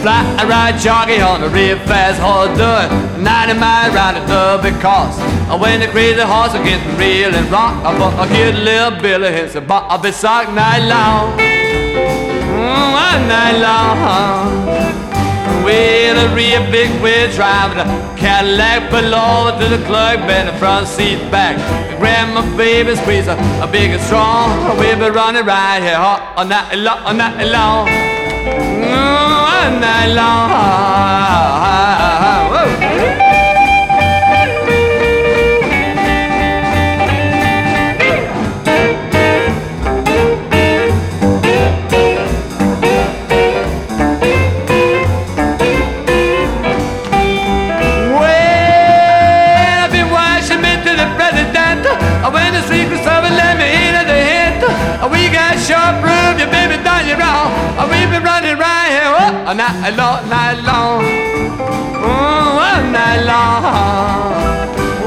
fly ride jockey on a real fast horse doing 90 miles round the dub because when the crazy horse are getting real and rock, I get a little Billy hits a bobby sock night long, all night long. With a real big wheel driving a Cadillac below to the club bed, the front seat back. Grab my baby, squeeze a big and strong. We'll be running right here all night long, all night long, all night long. Whoa. When the secrets of it let me in at the hint, we got sharp proof, you baby done you wrong. We've been running right here all night long, night long, all night long.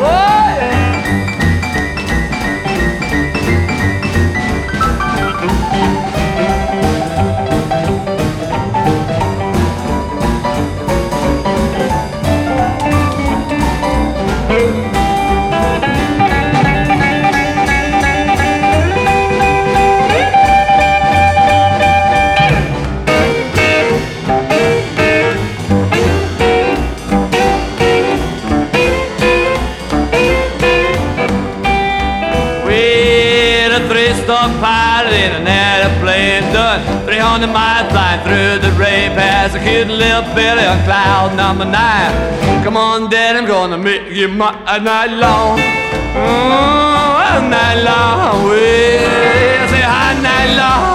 Three-star pilot in an airplane done 300 miles flying through the rain past a cute little Billy on cloud number 9. Come on, Dad, I'm gonna make you my night long, all night long. Well, say hi night long.